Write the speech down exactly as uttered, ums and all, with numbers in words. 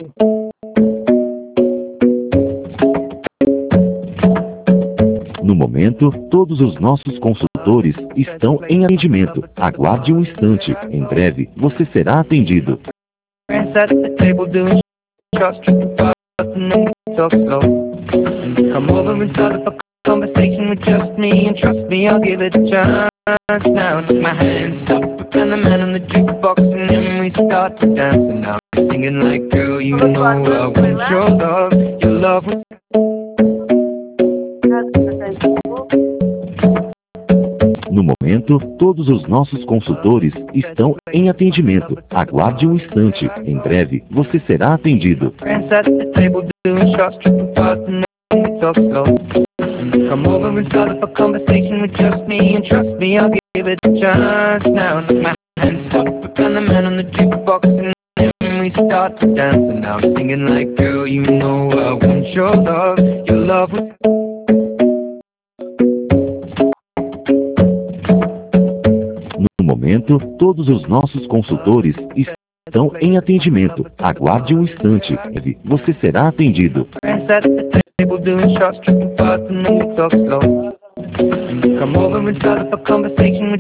No momento, todos os nossos consultores estão em atendimento. Aguarde um instante. Em breve, você será atendido. Come over and start up a conversation with just me, and trust me, I'll give it a chance. Now take my hands up and the man on the jukebox, and then we start to dance. And now I'm singing like, girl, you know I want your love, your love. No momento, todos os nossos consultores estão em atendimento. Aguarde um instante. Em breve, você será atendido. Come over and start up a conversation with just me, and trust me, I'll give it a chance. Now my hands up and the man on the jukebox, and then we start to dance. And now I'm singing like, girl, you know I want your love, your love. No momento, todos os nossos consultores estão em atendimento. Aguarde um instante. Você será atendido. Doing shots, tripping fast, and then we talk slow. Come over and start up a conversation with